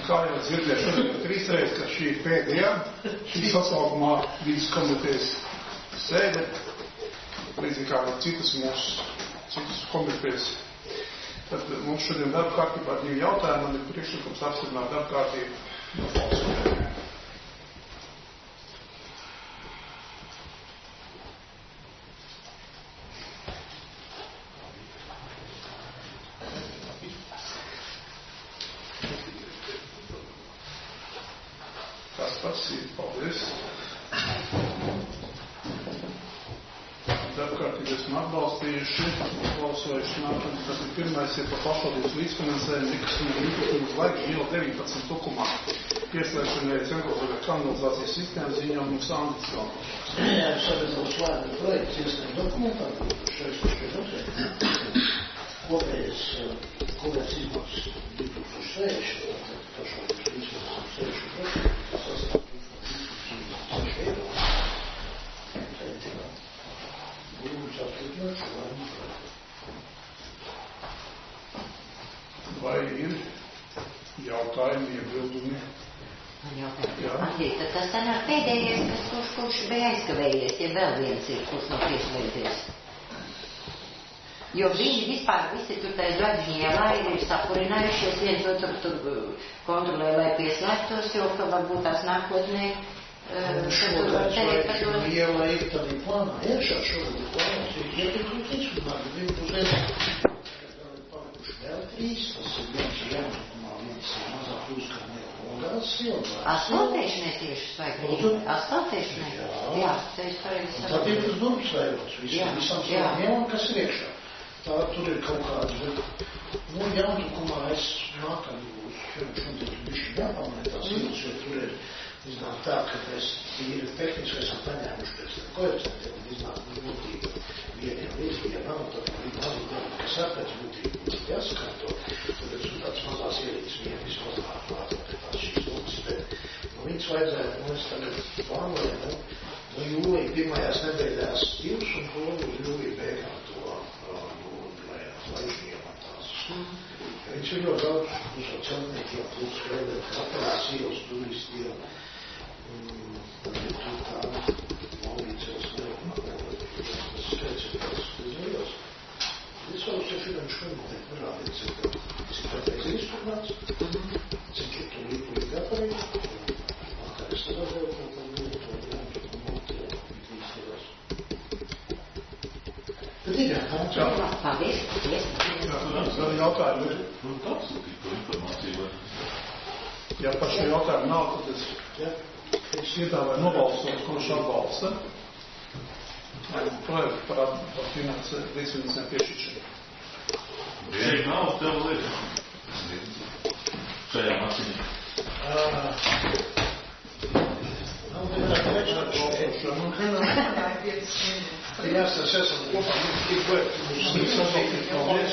kā jau dzirdēju šodien 3 reizes, ka šī pēdējā, šī sasaukumā vidas komitejas sēde, līdzīgi kā citas komitejas. Tad mums šodien darba kārtībā 2 jautājumi, man ir priekšlikums apstiprināt darba kārtību no balsojumiem. Paldies. Darbkārtīgi esmu atbalstījuši, balsojuši nākamā. Tas ir pirmais, ir par pašvaldības līdzfinansējumu nekustamiem īpašumu zvaigžņu iela 19 tukumā. Pieslēgšanai centralizētā kanalizācijas sistēmas ziņojums Andris Kalniņš. Jā, sabiedrības lēmuma projekts iesniegt dokumentā, kopējais izmaksas 2006, pašvaldības līdzfinansējums 6%. Vai ir jautājumi, iebildumi? Tad tas sanāk pēdējais, kurš bija aizkavējies, ja vēl viens ir, kurš nav pieslēdzies. Jo viņi vispār visi tur tai zvaigžņie laidi ir sapurinājušies, viens otru tur kontrolē, lai pieslēgtos, jo varbūt tās nākotnē Šoreiz iela ir tādā plānā, šoreiz plānā, ir ietekmīgs, un arī pusēs, palikuši vēl 3, tas ir viens jaunukumā, viens mazāk uzkārnē, un gāds iela. Asfaltēšanai tieši svaigļi? Asfaltēšanai? Jā, teiks pareizi. Un tad ir tas durvis vairots, visam ielām, kas ir iekšā. Tā tur ir kaut kāds, bet, jaunukumā es nākam uz šodien bišķi jāpamēr tās ielas, jo tur ir iznāk tā, ka mēs tīri tehniski esam paņēmuši pēc tam koeficientiem un iznāk būtība vieniem līdzīgi, ja nav, tad ir mazliet, kas atpēc būtību jāsakārto, tad es tāds mazās ielīdz vien vismazāk pārāk tās šīs lūkas, bet viņas vajadzētu, es tagad plānoju, jūlija pirmajās nedēļās 2 un poli uz jūlija beigām to zvaigžņiem tās. Viņš ir ļoti daudz uz celtniekiem, plus vēlēt kapelās ielas, turis iela. Tad ir tur tā Maurīcijas tas skaits ir tās izvēles. Es varu šo finanšu komitē parādīt, cik tāpēc ir izturmāts, cik ir tur līdz gatavīgi, un kā es redzēju, ka tam ir to izvēles. Tad ir jāpārāk. Paldies. Jautājumi ir. Tāds ir informācija, Ja par šo jautājumu nav, tad es iedāvāju nobalsot, kurš atbalsta projektu par līdzfinansējumu piešķiršanu. Cik nav tev lietu? Šajā maciņā. Nav vienā priekšā. Jāsas esam kopā, tik projekti mums līdzsvarīgi paldies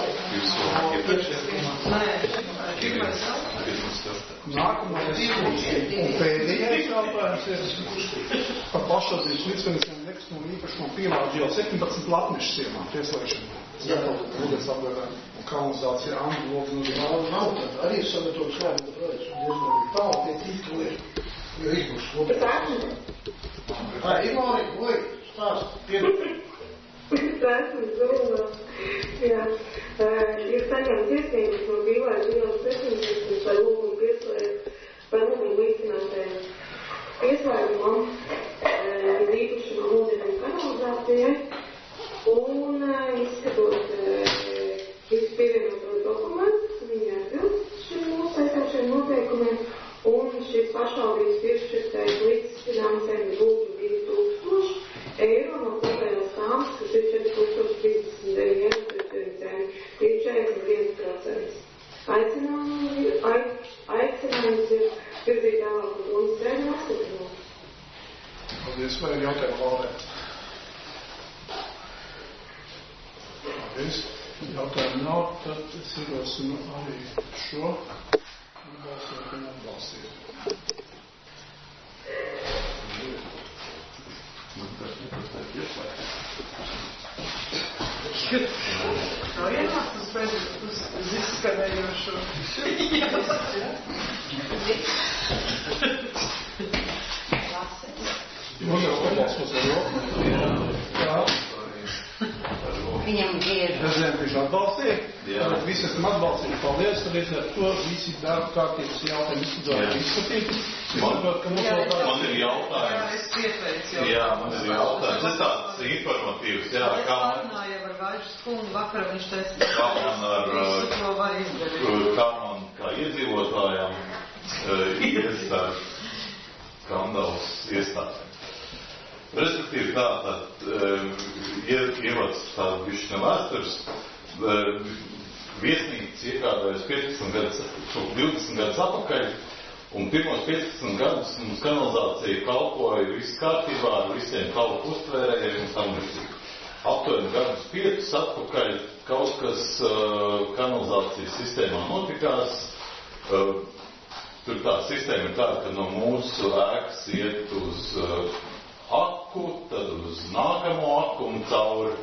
Nākamais un pēdējais jautājums ir par pašvaldības līdzfinansējumu nekustamo īpašumu Pīlāģa iela 17 latmešu sienām pieslēgšanu. Ūdens apgādājuma un kanalizācija Angļu logu nav tad arī sagatavots lēmuma projekts un diezgan tālu tie tīkli ir, jo izbūs kopā. Tā ir Ilārija, vai stāst piedod? Es esmu Zūna. Jā. Ir saņemts iesniegums no Pīlāģa ielas 17, lai lūgumu pieslēgt par lūgumu līdzfinansējumu. Pieslēgumam ir īpašumā ūdens un kanalizācijai un izskatot visu pievienotos dokumentus, viņi atbilst šim noteikšiem noteikumiem un šis pašvaldības piešķirtais līdzfinansējums būtu 2000 eiro no kopējās sāmas, kas ir 4039 centi, ir 41%. Aicinājums ir virzīt tālāk uz un ceļu apskatījumu. Paldies, vai ir jautājumu valdē? Paldies. Jautājumu nav, tad es ierosinu arī šo balsot un atbalstīt. Nav ienācis uz izskanējošo. jūs atbalstījāt. Jā. Tad visi esam atbalstījuši. Paldies, tad līdz ar to visi darba kārtības jautājumi izskatīti. Man ir jautājums. Es pieteicu jau. Jā, man ir jautājums. Tas tāds informatīvs, jā. Es pārunāju ar Vaļšas kungu, vakar viņš teica, kā man ar, visu to var izdarīt. kā man, kā iedzīvotājām, iestāž skandāls iestāžiem. Respektīvi tā, ievads tādu bišķi no vēstures, viesnīca iekādājas 20 gadus atpakaļ, un pirmos 15 gadus mums kanalizācija kalpoja viss kārtībā ar visiem kalpu uztvērējiem un tam līdzīgi. Aptuveni gadus 5 atpakaļ kaut kas kanalizācijas sistēmā notikās. Tur tā sistēma ir tāda, ka no mūsu ēkas iet uz aku, tad uz nākamo aku un caur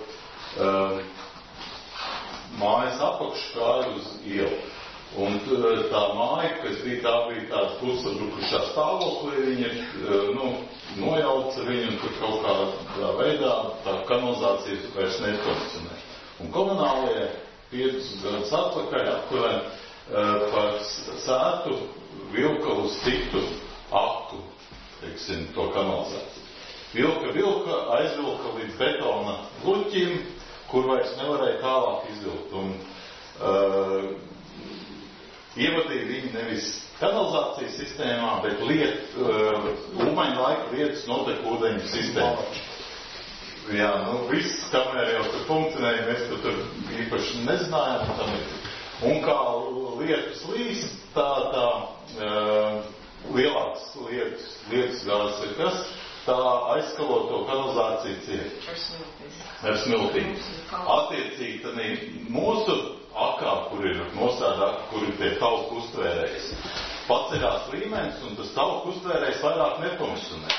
mājas apakškāju uz ielu. Un tā māja, kas bija, tā bija tāda pusadrukušā stāvoklī, viņa nojauca viņu un tur kaut kādā veidā tā kanalizācijas vairs nefunkcionē. Un komunālie 5 gadus atpakaļ aptuveni par sētu vilka uz citu aku, teiksim, to kanalizāciju. Vilka, aizvilka līdz betona gluķim, kur vairs nevarēja tālāk izvilkt. Un ievadīja viņi nevis kanalizācijas sistēmā, bet ūmaņa laika lietas notekūdeņu sistēmā. Jā, viss, kamēr jau tur funkcionēja, mēs tur īpaši nezinājām. Un kā lietus līst, tā lielāks lietus gāzes ir kas, tā aizskalo to kanalizāciju ciet. Ar smiltīm. Attiecīgi, tad mūsu akā, kur ir nosēda aka, kur ir tie tauku uztvērējs, paceļās līmenis, un tas tauku uztvērējs vairāk nefunkcionē.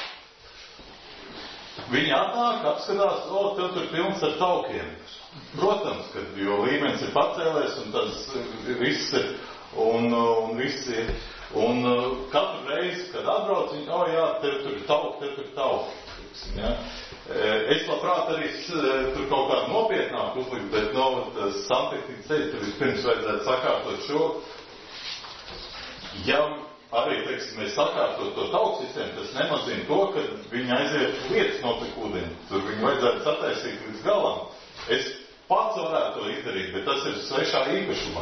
Viņi atnāk, apskatās, tev tur pilns ar taukiem. Protams, jo līmenis ir pacēlēs, un tas viss ir, un viss ir. Un katru reizi, kad atbrauc, viņi, jā, tev tur ir tauki. Ja? Es labprāt arī tur kaut kādu nopietnāku uzlikt, bet santehnikas ceļu tur vispirms vajadzētu sakārtot šo. Ja arī, teiksim, mēs sakārtot to tauku sistēmu, tas nemazina to, ka viņi aiziet lietas notekūdeņi. Tur viņi vajadzētu sataisīt līdz galam. Es pats varētu to izdarīt, bet tas ir svešā īpašumā.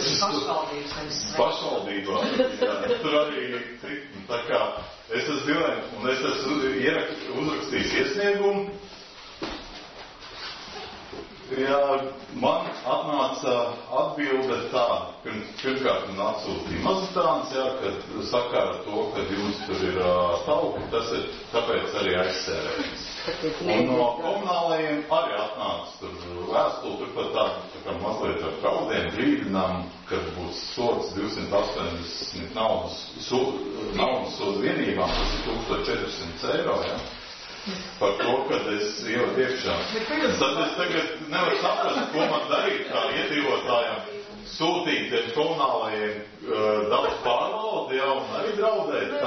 Pašvaldībā. Tur arī tā kā es esmu divējums, un es esmu uzrakstījis iesniegumu. Jā, man atnāca atbilde tāda. Pirmkārt, man atsūtīja mazutāns, kad sakāra to, ka jums tur ir tauki, tas ir tāpēc arī aizsērējums. Un no komunālajiem arī atnāca tur vēstuli, tur pat tā kā mazliet ar draudiem brīdinām, kad būs sods 280 naudas sodu vienībām, tas ir 1400 eiro, ja? Par to, kad es ievadu iekšā. Tad es tagad nevaru saprast, ko man darīt, kā iedzīvotājiem sūtīt tiem komunālajiem daudz pārvaldi, ja, un arī draudēt.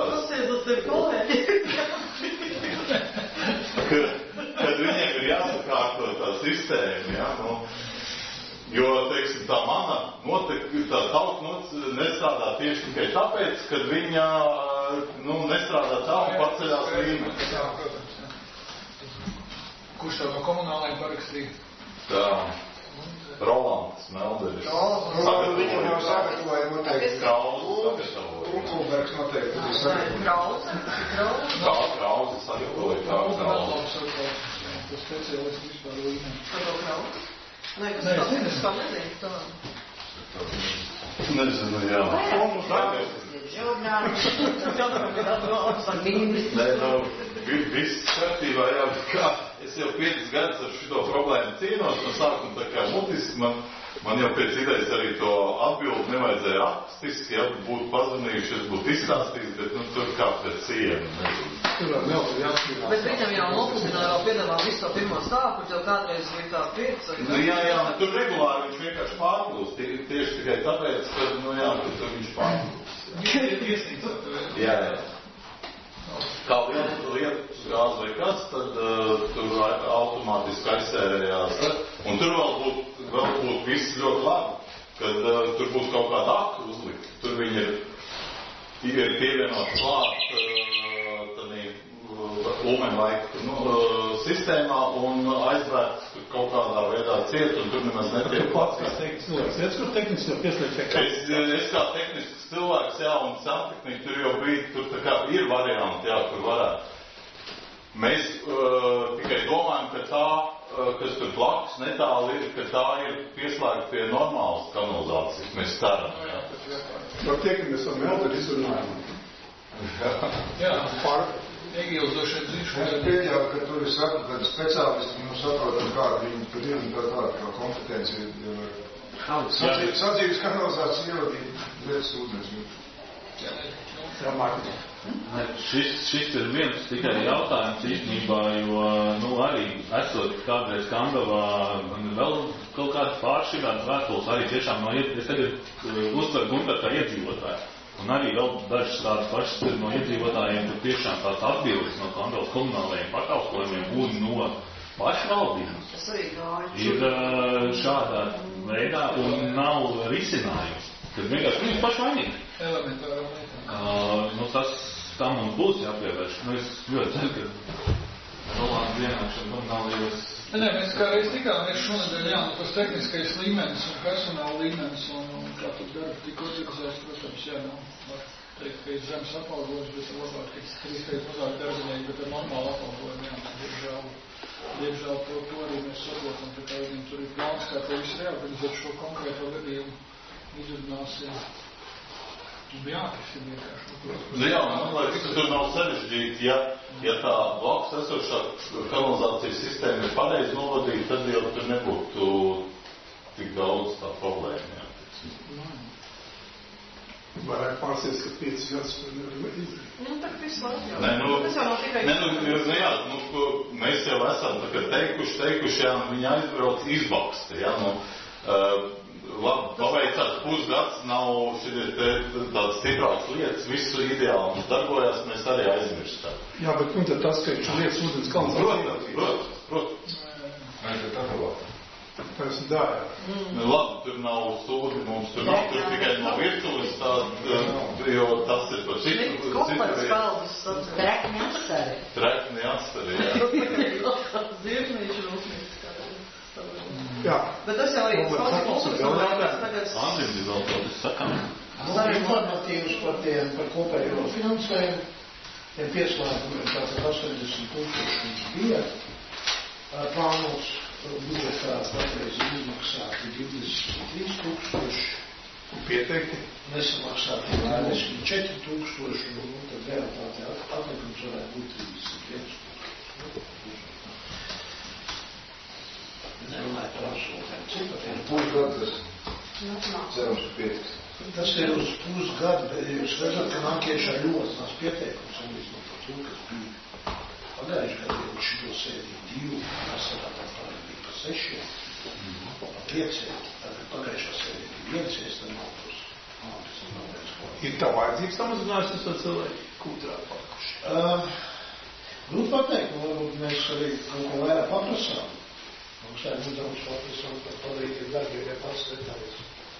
Kad viņiem ir jāsakārto tā sistēma, ja, jo, teiksim, tā mana tā tauka nestrādā tieši tikai tāpēc, kad viņa nestrādā tā un paceļās līmeni. Kurš tev no komunālajiem parakstīja? Tā, Rolands Melderis. Viņam jau sagatavoja noteikti. Krauze Ulbergs noteikti sagatavoja. Krauze sagatavoja. Tas speciālists vispār līmeni. Nezinu, jā. Viss kārtībā, jā, kā es jau 5 gadus ar šito problēmu cīnos, no sākuma tā kā mutiski, man jau pēc idejas arī to atbildi nevajadzēja rakstiski, ja būtu pazvanījuši, es būtu izstāstījis, bet tur kā pēc sienu. Bet viņam jau nopusināja vēl piedāvā visu to pirmo stāku, jo kādreiz bija tā 5. Jā, tur regulāri viņš vienkārši pārplūst, tieši tikai tāpēc, ka, tur viņš pārplūst. Jā. Kā lietas gāze vai kas, tad tur automātiski aizsērējās. Un tur vēl būtu viss ļoti labi, kad tur būtu kaut kāda aka uzlikta. Tur viņi ir pievienot klāt Lumenlaika sistēmā un aizvērt kaut kādā veidā ciet, un tur nemaz netiek klāts. Kur tehniski pieslēgt? Es kā tehnisks cilvēks, jā, un santehnika tur jau bija, tur tā kā ir varianti, jā, kur varētu. Mēs tikai domājam, ka tā, kas tur blakus netāli ir, ka tā ir pieslēgta pie normālas kanalizācijas. Mēs ceram, jā. Par tiekamies ar Melteri izrunājumu. Jā. Egīls droši vien zīšu. Es pieļauju, ka tur ir saku, kad speciālisti mums saprotam, kāda viņi tur ir un tāda kā kompetencija. Sadzīves kanalizācija ievadīja lietas ūdens. Šis ir viens tikai jautājums īstenībā, jo, arī esot kādreiz Kandavā, vēl kaut kādas pāršķirātas vēstules arī tiešām es tagad uztveru Gunter kā iedzīvotāju. Un arī vēl dažas tādas pašas ir no iedzīvotājiem, kur tiešām tāds atbildes no Kandavas komunālajiem pakalpojumiem un no pašvaldības ir šādā veidā un nav risinājums. Tad vienkārši viņi paši vainīgi. Tam mums būs jāpievērš. Es ļoti ceru, ka Rolāns vienākšana komunālajos. Mēs kā reiz tikāmies šonedēļ, tas tehniskais līmenis un personāla līmenis un kā tur darba tika organizēts, protams, var teikt, ka ir zemes apaugojums, bet ir labāk, ka 3 reizes mazāk darbinieki, bet ar normālu apaugojumu, diemžēl to arī mēs saprotam, tā kā viņiem tur ir plāns, kā to visu reorganizēt šo konkrēto gadījumu, izrunāsim. Jā, man liekas, ka tur nav sarežģīti, ja tā blakus esošā kanalizācijas sistēma ir pareizi novadīta, tad jau tur nebūtu tik daudz tā problēma. Varētu pārsies, ka 5 gadus tur nevar izdarīt. Tā viss labi jau. Mēs jau esam teikuši, jā, viņi aizbrauc izbaksti, jā, labi, paveicās pusgads, nav tādas stiprākas lietas, visu ideāli mums darbojās, mēs arī aizmirstam. Jā, bet un tad tas, ka lietas ūdens kanalizācijas. Protams. Tas ir dārā. Labi, tur nav stūri, mums tur nav, tur tikai no virtuves jo tas ir par citu. Kopats kaldas. Trekni asari, jā. Zirnīši rūpnīgs. Jā. Bet tas jau arī Andrim ir vēl kaut kas sakām. Informatīvs par kopējo finansējumu, tiem pieslēgumiem, tātad 80 000 mums bija plānots budžetā patreiz izmaksāti 23 000. Pieteikti? Nesamaksāti vēliski 4 000 un tad realitāte atlikums varētu būt 31 000. Nerunāju par absolūtiem cipariem. Pusgads cerams pietiks. Tas ir uz pusgadu, bet jūs redzat, ka nāk iešā ļoti maz pieteikums un līdz par to, kas bija pagājuši gadu, jau šito sēdīja 2, vasarā tā bija pa 6, pa 5, tagad pagājušā sēdīja 1, tad nav tos. Ir tā vajadzības samazinājusies vai cilvēki kūtrāk palikuši? Grūti pateikt, varbūt mēs arī kaut ko vairāk paprasām. Mums šādi daudz paprasām par padarītiem darbiem, ja pats detālis.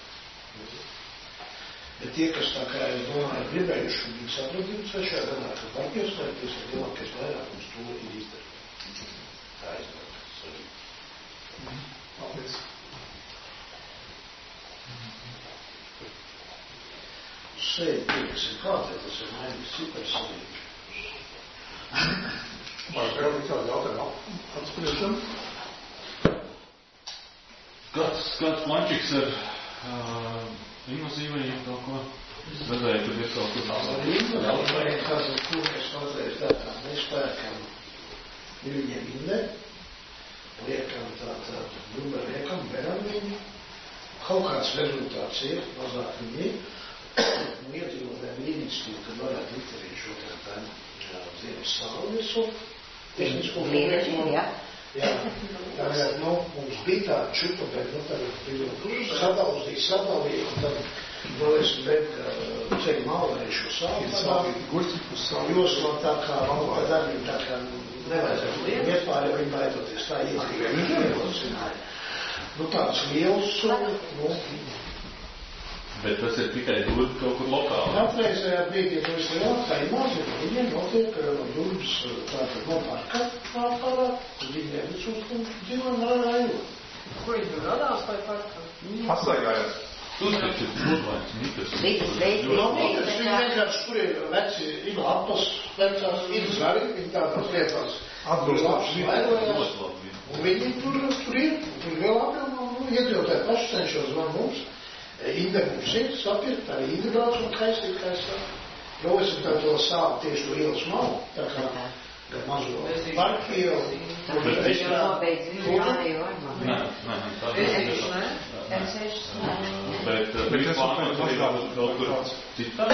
Bet tie, kas tā kā es domāju, gribējuši, viņi sapratību svešā gadā, ka var pieslēgties, ka lielākais vairākums to ir izdarīt. Tā izdarīt. Paldies. Sēdi pieksim, kādā tas ir mainījis cipars savīgi. Vai vēl ir kādi jautājumi atspriešam? Kāds mančiks ar invazīvajiem kaut ko? Redzēju, tur ir kaut kur. Invazīvajiem kāds, ko mēs mazliet tātā nespēkam viņiem indē, liekam liekam, beram viņu. Kaut kāds rezultāts ir, mazāk viņi ir. Un iedzīvotājiem līdzību, kad varētu likt arī šo ziemas salu visu. Tehnisko līdzību, jā. Jā, tagad, mums bija tā čupa, bet, tagad sadalīja, un tad varēsim beigt ceļu malvēju šo salu. Jūs no tā kā darbību tā kā nevajadzētu iet pāri, viņi baidoties tā iedzīvotājiem. Nu, tāds liels, Bet tas ir tikai durvis kaut kur lokāli. Atreizējā brīdī, ja tu esi lielākā imāzina, viņiem notiek durvis tātad no parka pārā, tad viņi nevis uz dzīvojumu rāju. Kur viņi tur radās vai parka? Pastaigājās. Tur taču ir pludvainas mitas. Viņi vienkārši tur ir veci, ir lapas, vecās, ir zari, viņi tādās lietās. Atbilstoši. Un viņi tur ir, tur vēl apjomā, iedzīvotāji paši cenšos man mums. Inde mums ir sapirkt, arī Inde brauc un kaisīt, jo es tā to sāvu tieši to ielas malu, tā kā mazo parku ielu. Tas jau nobeidz viņu jāju Nē, bet viņš plānots arī kaut kur citā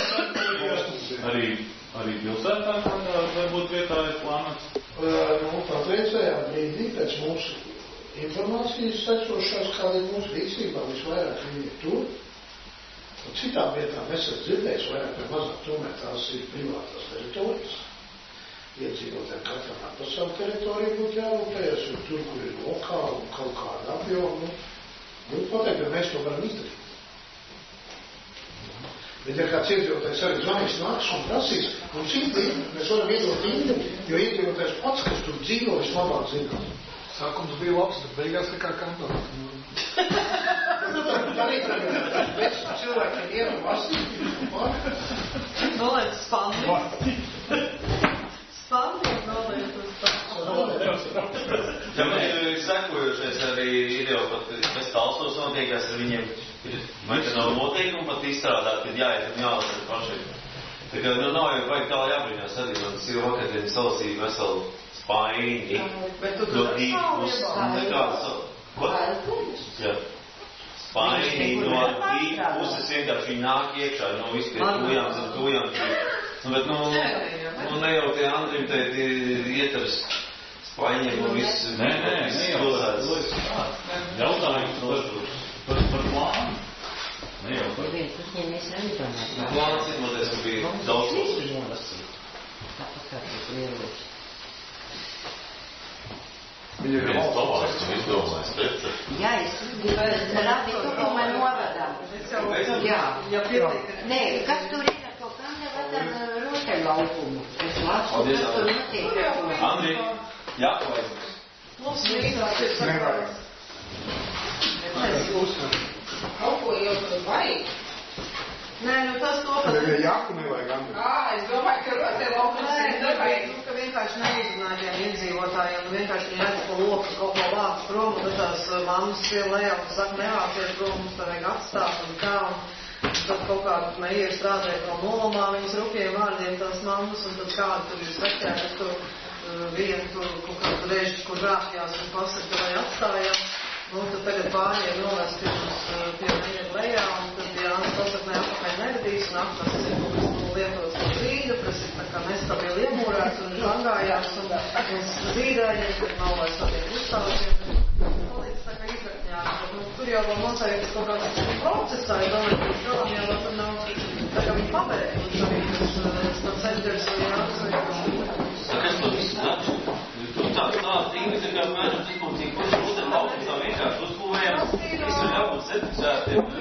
arī pilsētā varbūt vietā ir plānots? Patreizējā brīdī pēc mūsu informācijas secošās, kāda ir mūsu rīcībā, visvairāk viņi ir tur. Un citām vietām es esmu dzirdējis vairāk vai mazāk, tomēr tās ir privātās teritorijas. Iedzīvotājiem katram par savu teritoriju būtu jārūpējas, un tur, kur ir lokāli un kaut kāda apjoma, būtu pateikt, ka mēs to varam izdarīt. Bet ja kāds iedzīvotājs arī zvanīs nāks un prasīs, mums Indi, mēs varam iedot Indi, jo iedzīvotājs pats, kas tur dzīvo, vislabāk zinās. Sākums bija labs, bet beigās kā kantā. Arī bet cilvēkiem ir vasīgi. Nolaiet spandi. Spandi nolaiet uz spandi. Ja man ir sekojušies arī ir jau pat pēc talsos notiekās ar viņiem, vai te nav noteikumi pat izstrādāt, kad jāiet un jālasīt pašiem. Tā kā nav jau vajag tā jābrīnās arī, man tas ir vakardien salasīja veselu Spaini, no dīpus, nekādas, ko? Jā. Spaini, no dīpuses vienkārši viņi nāk iekšā, no viss pie tujām, zem tujām. Bet, ne jau tie Andrim te ietars Spaiņiem un viss. Nē, pilsētas. Jautājums par plānu. Ne jau par. Plāns izmanties, ka bija daudz klausīšanās. Viņi ir labāks un izdomājis preci. Jā, es rādīju to, ko man novadā. Jā. Nē, kas tur ir ar to kandavatu rotaļlaukumu? Es lasu, kas tur notiek. Andri, jāpalaid. Mums līdzās ir sakās. Kaut ko jau tur vajag. Nē, tas to pat... Ja jāku nevajag, Andri. Es domāju, ka rotaļlaukums ir nevajag. Ka vienkārši neizrunājiem iedzīvotājiem, vienkārši viņi redz pa loku kaut ko vākt prom, un tad tās mammas pie lejā un saka, nevācies prom, mums tā vajag atstāt un kā, un tad kaut kāda meija strādāja vēl nolamā viņas rupjiem vārdiem tās mammas, un tad kāda tur ir svekļā, kas tur vienu tur kaut kādu režu, kur rāpjās un pasaka, vai atstājās. Nu, tad tagad pārējiem novērst pie meija lejā, un tad Jānis pasaka, ne apakaļ nevedīs, un apkas ir kaut kas lietots no brīda, kas ir tā kā nestabili iemūrēts un žangājās, un zīdēļiem, kad nav vairs tādiem uzstāvjiem. Palīdz tā kā izrakņās, bet tur jau vēl noteikti kaut kādā procesā, es domāju, ka galam jau vēl tur nav tā kā viņi pabeiguši arī tas centers vai Jānis. Kas to visu dara? Tā tīvi, tā kā mēram diskusija, kurš būtu laukums tā vienkārši uzbūvējams, visu jābūt certificētiem.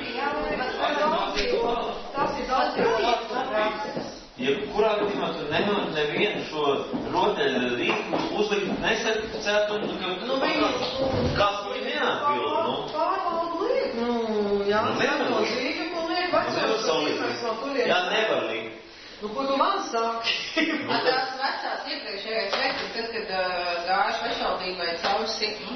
Tas ir daudz. Ja kurā gadījumā tu nevienu šo rotaļu rīku uzlikt nesertificētu, kāds to viņi neatbilda, Pārvaldu liek, jā, to zīvi, ko liek vecos. Jā, nevar likt. Ko tu man saki? Tās vecās iepriekšējais vecas, tad, kad gājuši pašvaldībai caur sikt,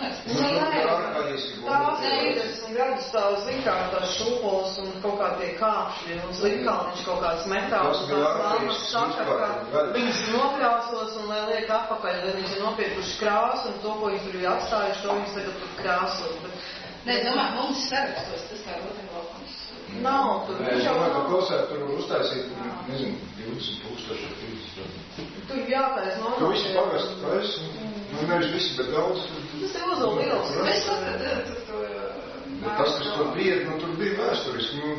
Tās 30 gadus tās zikārtās šūpols un kaut kā tie kāpšļi un slimkalniņš kaut kāds metāls. Tās māmas saka, ka viņas nokrāsos un lai liek apakaļ, lai viņas ir nopirkuši krāsu un to, ko viņas tur bija atstājuši, to viņas tagad tur krāsos. Nē, domāju, mums sarakstos tas kā rotaļlaukums. Nav tur. Es domāju, ka pilsētu tur uztaisīt, nezinu, 20,000 vai 30. Tur jātais normāli. Tu visi pagastu taisi, nevis visi, bet daudz. Tas ir uzvēl liels. Mēs saskatām to... Bet tas, kas tur bija, tur bija vēsturiski,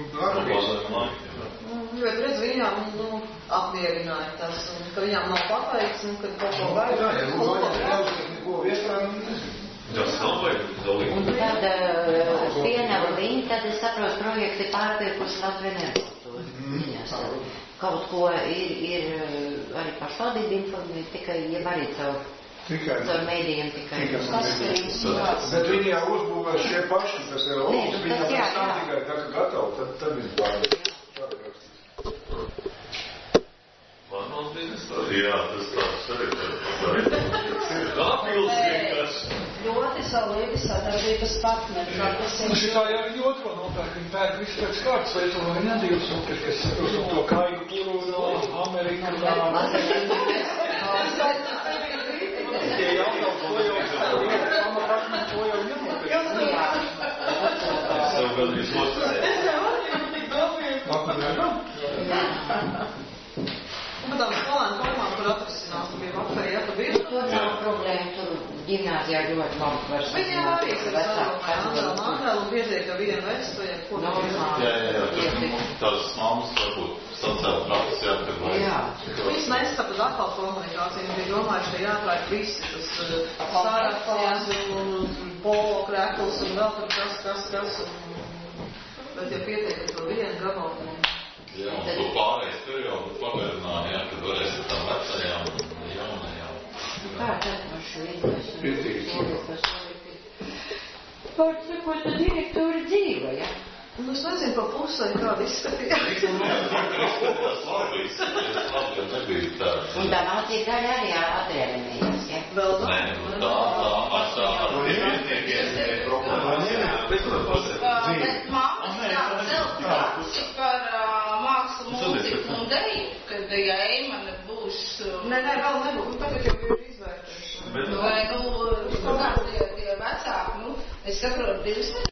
Bet redz, viņām apmierināja tas, ka viņām nav pateikts, ka kaut ko vajag. Jā, ja būtu vajag daudz, ka neko vietā, nezinu. Un tad pienava viņi, tad es saprotu, projekti pārpirkuši Latviju nevalstūri. Viņas kaut ko ir arī pašvaldība informēja, tikai, jeb arī caur mēdījiem tikai. Bet viņi jau uzbūvē šie paši, tas ir Olus, viņam pēc tam tikai tā kā gatavu, tad viņi pārāk. Jā, tas tāds arī apils vienkārši. Ļoti solīdi sadarbības partneri. Šitā jau ir otro nopērk, viņi pērk visu pēc kārtas, vai to vai nedīvas, un kas saprotu to kaigu turu no Amerikas. Tie jautājums, ko jau pamatrakmeni, ko jau ņemot. Es tev gandrīz Un tām skolēnu formām, kur atrisinās, tu bija vakarī, ja tu biji? Tur nav problēma, tur ģimnāzijā ļoti labi var sazināt. Viņi arī, kad es Angelu pietiek ar vienu vestu, ja kur Jā, tās mammas varbūt sociāli praktis jāatkarvai. Jā. Viņas nesaprot atkal komunikāciju, viņi bija domājuši, ka jāatvērt visi, tas sārafāns un polo krekls un vēl tur kas, bet ja pietiek ar to vienu gabalu. Jā, un to pārējais periodu pagarināja, jā, kad varēs ar tām vecajām un jaunajām. Kā tad par šo izvēs? Par ko tad direktori dzīvo, ja? Nu, es nezinu, pa pusē kāda izskatījās. Un tā mācība daļa arī atrēvenījās, ja? Vēl Nē, tā maksā ar Bet mammas vēl par mākslu, mūziku un deju, kad ja Eimane būs... Nē, vēl nebūs, tagad jau ir izvērtēšana. Vai, kaut kāds tie vecāki, es saprotu, 2